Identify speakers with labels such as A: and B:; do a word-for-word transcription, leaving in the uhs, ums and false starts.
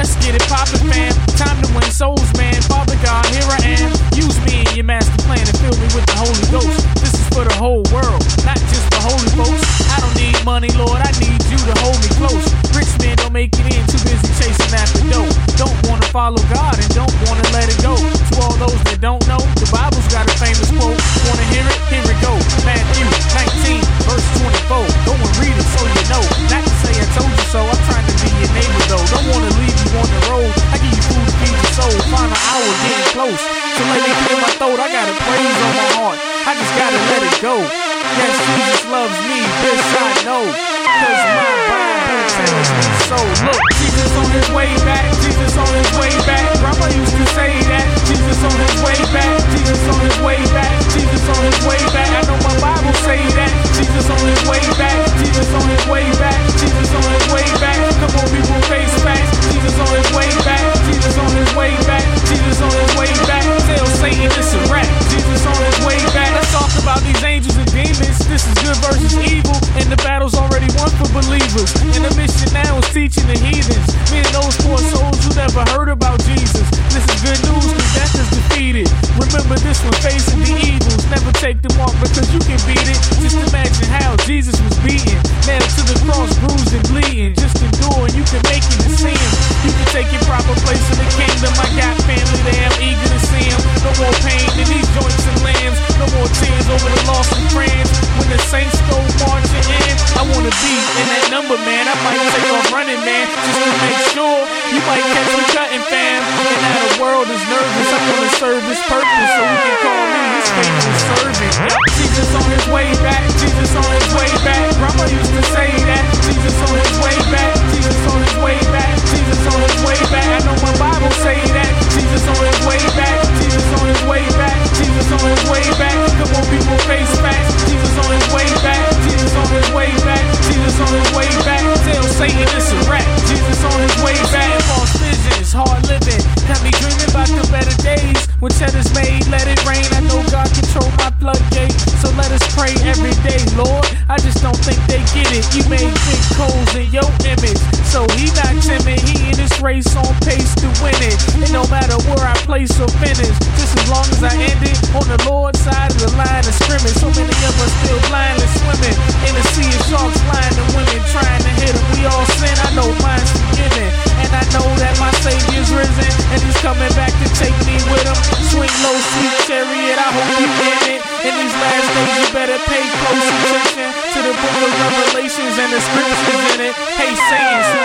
A: let's get it poppin', fam. Time to win souls, man. Father God, here I am. Use me in your master plan and fill me with the Holy Ghost. This is for the whole world, not just for holy folks. I don't need money, Lord, I need you to hold me close. Rich men don't make it in, too busy chasing after dough. Don't wanna follow God and don't wanna let it go. To all those that don't know, the Bible's got a famous quote. Wanna hear it? Here it go. Matthew nineteen, verse twenty-four. Go and read it so you know. Not to say I told you so, I'm trying to be your neighbor though. Don't wanna leave you on the road. I give you food to feed your soul. Final hour getting close. So let me clear my throat. I got a praise on my heart. I just gotta let it go. Yes, Jesus loves me, this I know. Cause my Bible tells me so. Look, Jesus on his way back. Jesus on his way back. Grandma used to say that. Jesus on his way back. Jesus on his way back. Jesus on his way back. I know my Bible say that. Jesus on his way back. Jesus on his way back. Jesus on his way back. Come on, people, face facts. Jesus on his way back. Jesus on his way back. Jesus on his way back. Tell Satan it's a rap. Jesus on his way back. Let's talk about these angels and demons. This is good versus evil, and the battle's already won for believers. And the mission now is teaching the heathens. Me and those poor souls who never heard about Jesus. This is good news because death is defeated. Remember this one, facing the evils. Never take the mark because you can beat it. Just imagine how Jesus was beaten, nailed to the cross, bruised and bleeding. Just endure and you can make it and see him. You can take your proper place in the kingdom. I got family there, I'm eager to see him. No more pain in these joints and limbs. No more tears over the lost of friends. When the saints go marching in, I wanna be in that number, man. I might take off running, man, just to make sure. You might catch me cutting, fam. And now the world is nervous. I wanna serve his purpose, so we can call me his faithful servant. Jesus on his way back. Jesus on his way back. Grandma used to say that. Jesus on his way back. Jesus on his way back. Jesus on his way back. I know my Bible say that. Jesus on his way back. Jesus on his way back. Jesus on his way back. Come on, people, face facts. Jesus on his way back. Jesus on his way back. Jesus on his way back. Tell Satan it's a rap. Jesus on his way back. False visions, hard living. Got me dreaming about the better days. When cheddar's made, let it rain. I know God control my floodgate. So let us pray every day, Lord. I just don't think they get it. You made big coals in your image. So he not timid. He in this race on pace to win it. And no matter where I place or finish, just as long as I end it on the Lord's side of the line of scrimmage. So many of us still blindly swimming in the sea of sharks, flying and women trying to hit them. We all sin. I know mine's forgiven. And I know that my Savior's risen. And he's coming back to take me with him. Swing low, sweet chariot, I hope you in it. In these last days, you better pay close attention to the book of Revelations and the scriptures in it. Hey, Satan,